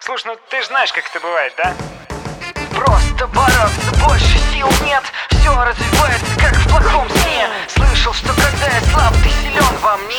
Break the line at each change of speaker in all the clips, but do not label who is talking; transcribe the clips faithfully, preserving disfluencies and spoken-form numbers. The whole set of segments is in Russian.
Слушай, ну ты же знаешь, как это бывает, да?
Просто бороться больше сил нет. Все развивается, как в плохом сне. Слышал, что когда я слаб, ты силен во мне.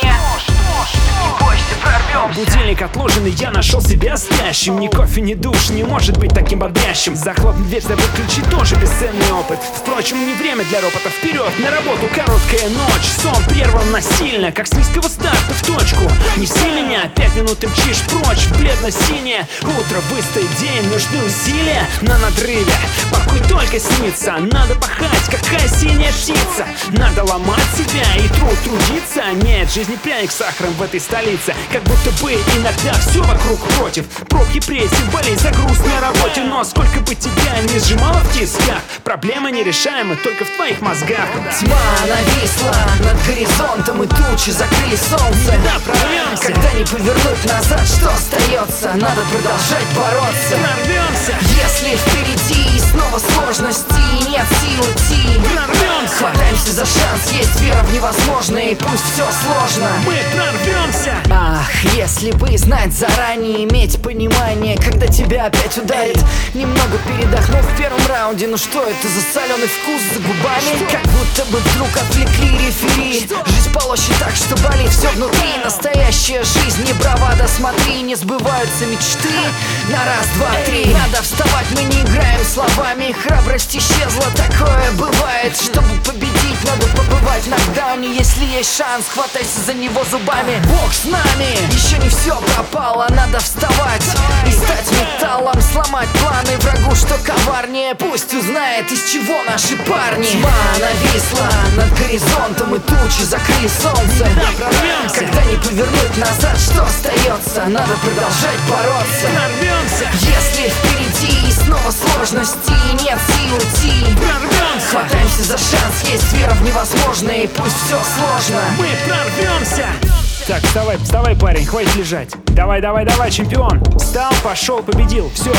Не бойся, прорвемся.
Будильник отложенный, я нашел себя спящим. Ни кофе, ни душ не может быть таким бодрящим. Захлопнуть дверь, да выключи тоже бесценный опыт. Впрочем, не время для ропота. Вперед, на работу, короткая ночь. Сон прерван насильно, как с низкого старта в точку. Неси меня, пять минут и мчишь прочь. Бледно-синее утро, выстоит день, нужны усилия на надрыве. Покой только снится, надо пахать, какая синяя птица. Надо ломать себя и труд трудиться. Нет, жизнь не пряник с сахаром в этой столице. Как будто бы иногда все вокруг против. Пробки, прессинг, болей, загруз на работе. Но сколько бы тебя не сжимало в тисках, проблемы нерешаемы только в твоих мозгах.
Тьма нависла над горизонтом, и тучи закрыли солнце.
Да, прорвемся.
Когда не повернуть назад, что остается? Надо продолжать бороться.
Прорвемся.
Если впереди снова сложности и нет сил идти,
Прорвемся.
хватаемся за шанс, есть вера в невозможное, и пусть все сложно.
Мы прорвемся.
Ах, если бы знать заранее, иметь понимание, когда тебя опять ударит. Немного передохнув в первом раунде, ну что это за соленый вкус за губами? Как будто бы вдруг отвлекли рефери. Жизнь полощет так, что болит все внутри. Настоящая жизнь, не бравада, смотри, не сбываются мечты. На раз, два, три, надо вставать, мы не играем словами. Храбрость исчезла, такое бывает. Чтобы победить, надо побывать в нокдауне. Если есть шанс, хватайся за него зубами. Бог с нами, еще не все пропало, надо вставать и стать металлом, сломать планы врагу, что коварнее. Пусть узнает, из чего наши парни. Тьма нависла над горизонтом, и тучи закрыли солнце.
Прорвемся.
Когда не повернуть назад, что остается? Надо продолжать бороться.
Прорвемся.
Если впереди снова сложности и нет сил идти,
Прорвемся.
хватаемся за шанс, есть вера в невозможное, и пусть все сложно.
Мы прорвемся. Так, вставай, вставай, парень, хватит лежать. Давай, давай, давай, чемпион. Встал, пошел, победил, все.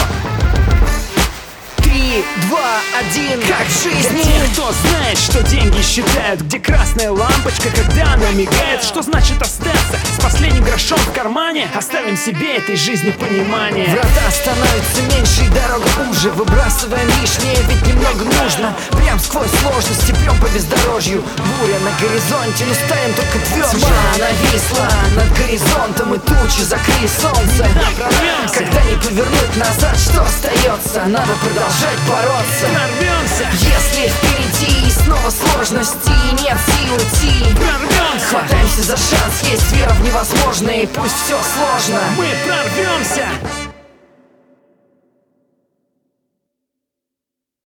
Три, два, один, как в
Для
жизни.
тех, кто знает, что деньги считают, где красная лампочка, когда она мигает, что значит остаться с последним грошом в кармане. Оставим себе этой жизни понимание.
Врата становятся меньше и дорога уже. Выбрасываем лишнее, ведь немного нужно. Прям сквозь сложности, прям по бездорожью. Буря на горизонте, но ставим только тверже. Тьма нависла над горизонтом, и тучи закрыли солнце.
Да, прорвемся.
Когда не повернуть назад, что остается? Надо продолжать бороться.
Прорвемся.
Если впереди снова сложности и нет сил идти,
Прорвемся.
хватаемся за шанс, есть вера в невозможное, и пусть все сложно.
Мы прорвемся.